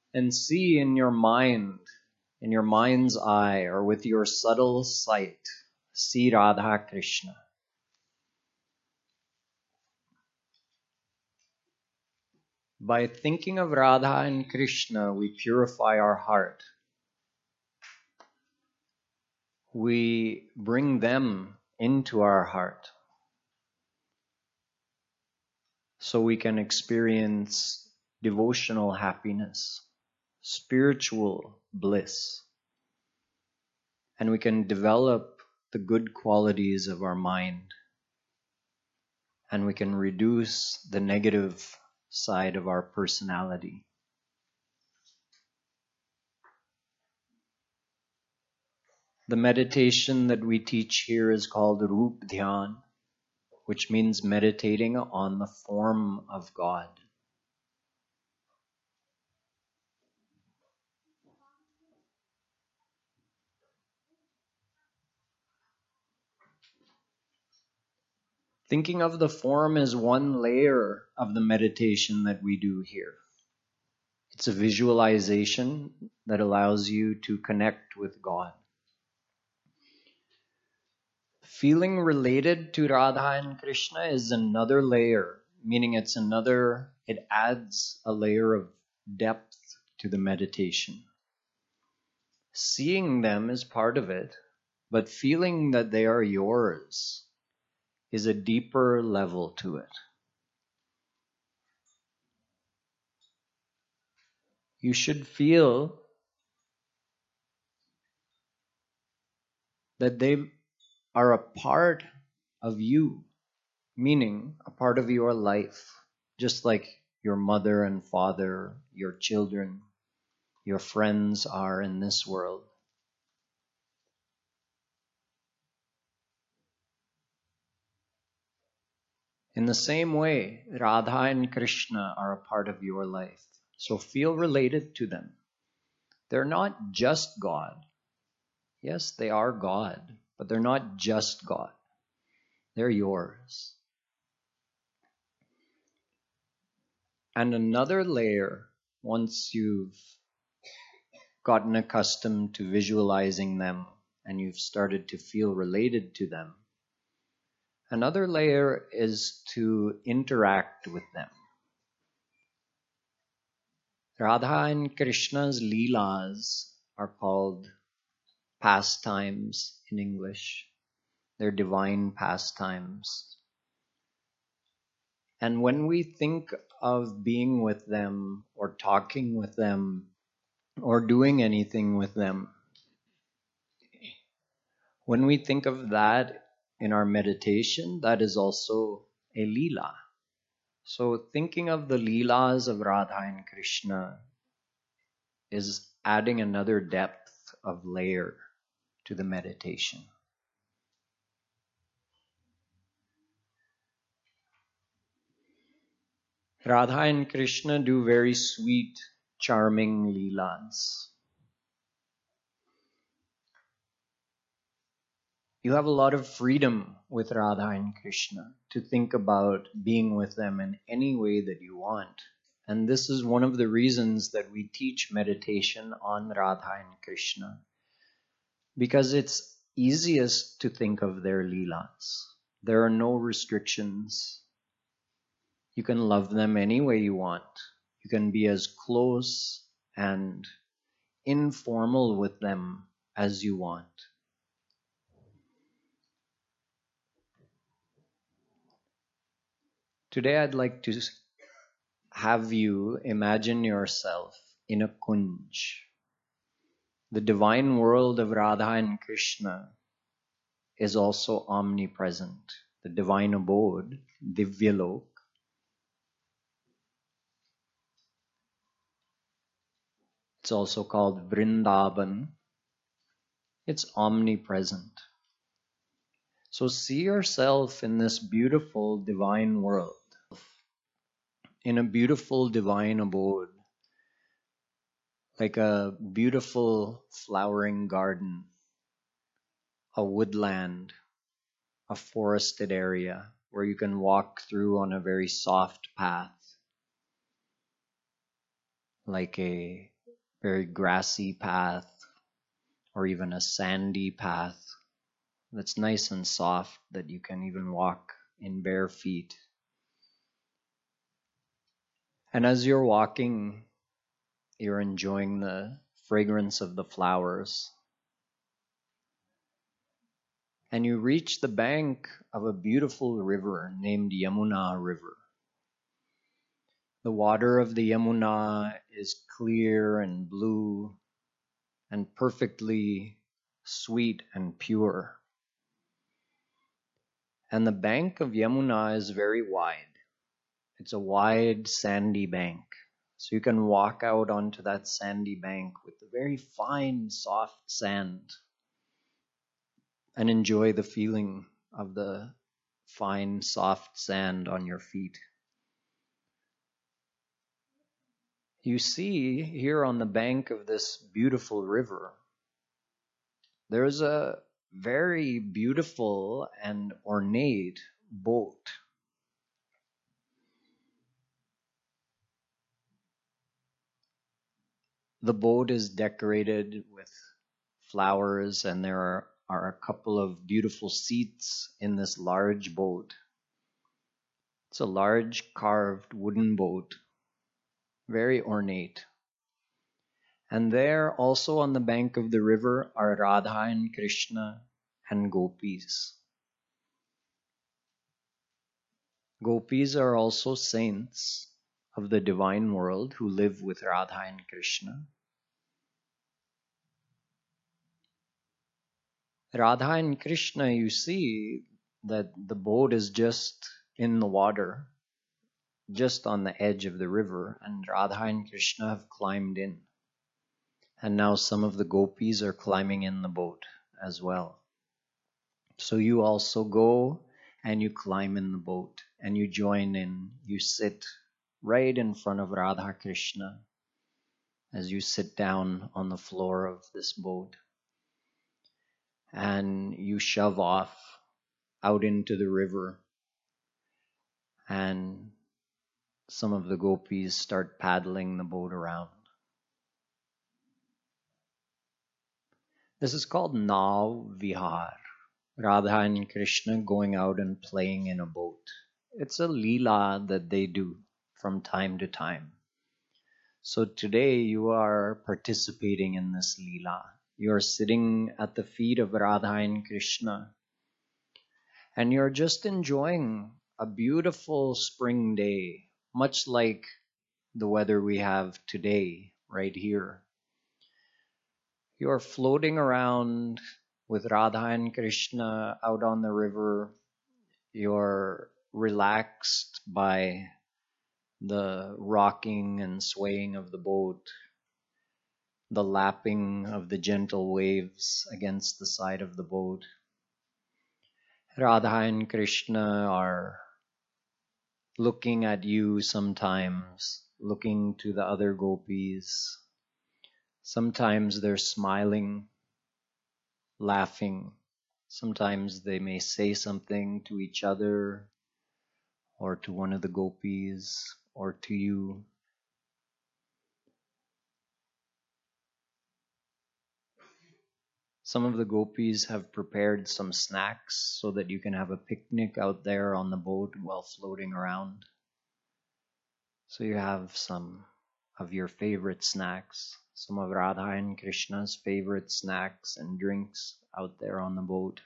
and see in your mind, in your mind's eye, or with your subtle sight, see Radha Krishna. By thinking of Radha and Krishna, we purify our heart. We bring them into our heart so we can experience devotional happiness, spiritual bliss, and we can develop the good qualities of our mind, and we can reduce the negative side of our personality. The meditation that we teach here is called Rup Dhyan, which means meditating on the form of God. Thinking of the form is one layer of the meditation that we do here. It's a visualization that allows you to connect with God. Feeling related to Radha and Krishna is another layer, meaning it adds a layer of depth to the meditation. Seeing them is part of it, but feeling that they are yours is a deeper level to it. You should feel that they are a part of you, meaning a part of your life, just like your mother and father, your children, your friends are in this world. In the same way, Radha and Krishna are a part of your life. So feel related to them. They're not just God. Yes, they are God, but they're not just God. They're yours. And another layer, once you've gotten accustomed to visualizing them and you've started to feel related to them, another layer is to interact with them. Radha and Krishna's leelas are called pastimes in English. They're divine pastimes. And when we think of being with them or talking with them or doing anything with them, when we think of that in our meditation, that is also a leela. So thinking of the leelas of Radha and Krishna is adding another depth of layer to the meditation. Radha and Krishna do very sweet, charming leelas. You have a lot of freedom with Radha and Krishna to think about being with them in any way that you want. And this is one of the reasons that we teach meditation on Radha and Krishna, because it's easiest to think of their leelas. There are no restrictions. You can love them any way you want. You can be as close and informal with them as you want. Today I'd like to have you imagine yourself in a kunj. The divine world of Radha and Krishna is also omnipresent. The divine abode, Divyalok, it's also called Vrindavan. It's omnipresent. So see yourself in this beautiful divine world, in a beautiful divine abode, like a beautiful flowering garden, a woodland, a forested area where you can walk through on a very soft path, like a very grassy path, or even a sandy path that's nice and soft that you can even walk in bare feet. And as you're walking, you're enjoying the fragrance of the flowers. And you reach the bank of a beautiful river named Yamuna River. The water of the Yamuna is clear and blue and perfectly sweet and pure. And the bank of Yamuna is very wide. It's a wide sandy bank. So you can walk out onto that sandy bank with the very fine, soft sand and enjoy the feeling of the fine, soft sand on your feet. You see here on the bank of this beautiful river, there's a very beautiful and ornate boat. The boat is decorated with flowers, and there are a couple of beautiful seats in this large boat. It's a large carved wooden boat, very ornate. And there also on the bank of the river are Radha and Krishna and gopis. Gopis are also saints of the divine world who live with Radha and Krishna. Radha and Krishna, you see that the boat is just in the water, just on the edge of the river, and Radha and Krishna have climbed in. And now some of the gopis are climbing in the boat as well. So you also go and you climb in the boat and you join in. You sit right in front of Radha Krishna as you sit down on the floor of this boat. And you shove off out into the river. And some of the gopis start paddling the boat around. This is called Nav Vihar. Radha and Krishna going out and playing in a boat. It's a leela that they do from time to time. So today you are participating in this leela. You are sitting at the feet of Radha and Krishna, and you're just enjoying a beautiful spring day, much like the weather we have today right here. You're floating around with Radha and Krishna out on the river. You're relaxed by the rocking and swaying of the boat, the lapping of the gentle waves against the side of the boat. Radha and Krishna are looking at you sometimes, looking to the other gopis. Sometimes they're smiling, laughing. Sometimes they may say something to each other or to one of the gopis or to you. Some of the gopis have prepared some snacks so that you can have a picnic out there on the boat while floating around. So you have some of your favorite snacks, some of Radha and Krishna's favorite snacks and drinks out there on the boat.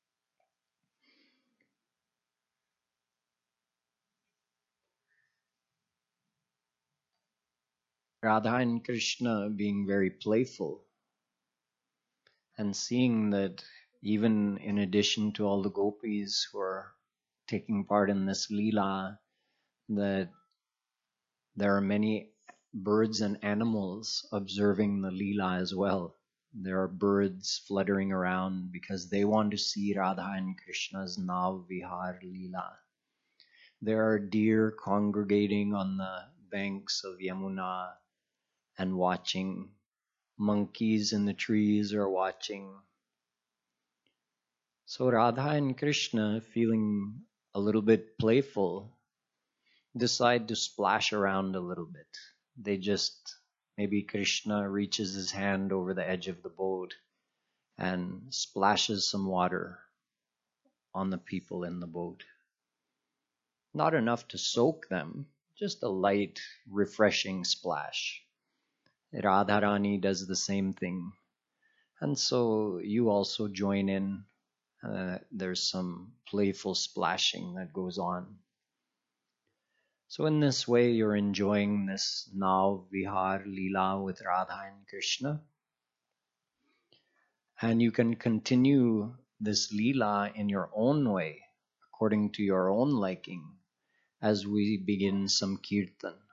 Radha and Krishna being very playful and seeing that even in addition to all the gopis who are taking part in this leela, that there are many birds and animals observing the leela as well. There are birds fluttering around because they want to see Radha and Krishna's Nav Vihar leela. There are deer congregating on the banks of Yamuna and watching. Monkeys in the trees are watching. So Radha and Krishna, feeling a little bit playful, decide to splash around a little bit. They just Maybe Krishna reaches his hand over the edge of the boat and splashes some water on the people in the boat. Not enough to soak them, just a light, refreshing splash. Radharani does the same thing. And so you also join in. There's some playful splashing that goes on. So in this way, you're enjoying this Nav Vihar Leela with Radha and Krishna. And you can continue this Leela in your own way, according to your own liking, as we begin some Kirtan.